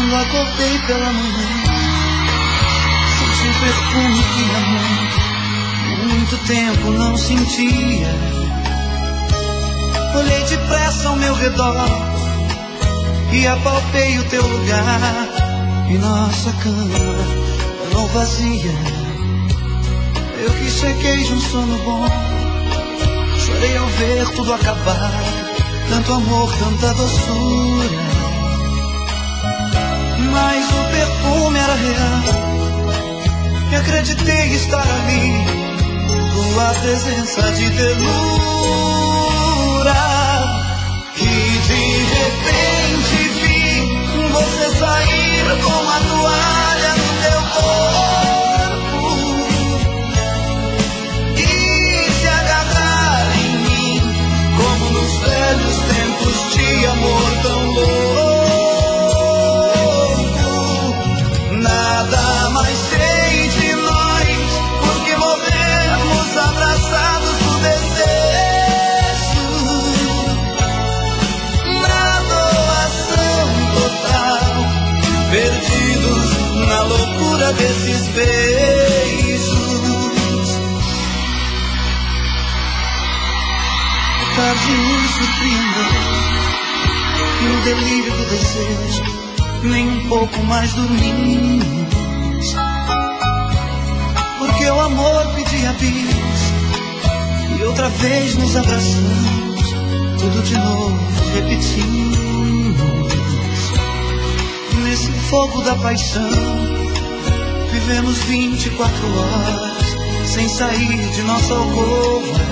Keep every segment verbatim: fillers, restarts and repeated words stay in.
Quando acordei pela manhã, senti o perfume que amor muito tempo não sentia. Olhei depressa ao meu redor e apalpei o teu lugar. E nossa cama não vazia. Eu que cheguei de um sono bom, chorei ao ver tudo acabar. Tanto amor, tanta doçura, mas o perfume era real. E acreditei estar ali, tua presença de ternura. E de repente vi você sair com a toalha no teu corpo e se agarrar em mim, como nos velhos tempos de amor tão louco. Nada mais sei de nós, porque morremos abraçados no desejo, na doação total, perdidos na loucura desses beijos. A tarde me surpreendeu e o delírio do desejo nem um pouco mais dormimos, porque o amor pedia bis e outra vez nos abraçamos, tudo de novo repetimos. Nesse fogo da paixão vivemos vinte e quatro horas sem sair de nossa alcova.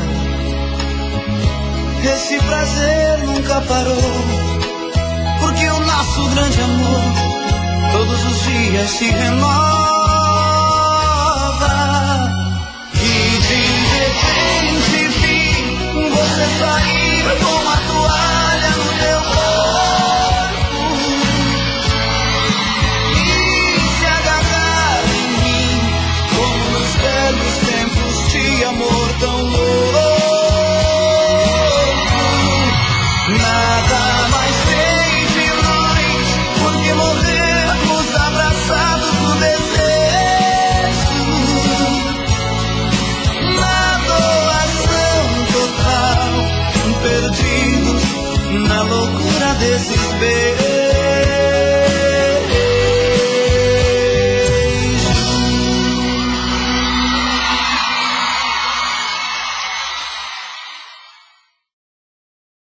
Esse prazer nunca parou, porque o nosso grande amor todos os dias se renova. E de repente vi você sair com a toalha no teu corpo e se agarrar em mim, como nos velhos tempos de amor tão louco. Nada mais sei de nós, porque morremos abraçados no desejo, na doação total, perdidos na loucura desses beijos.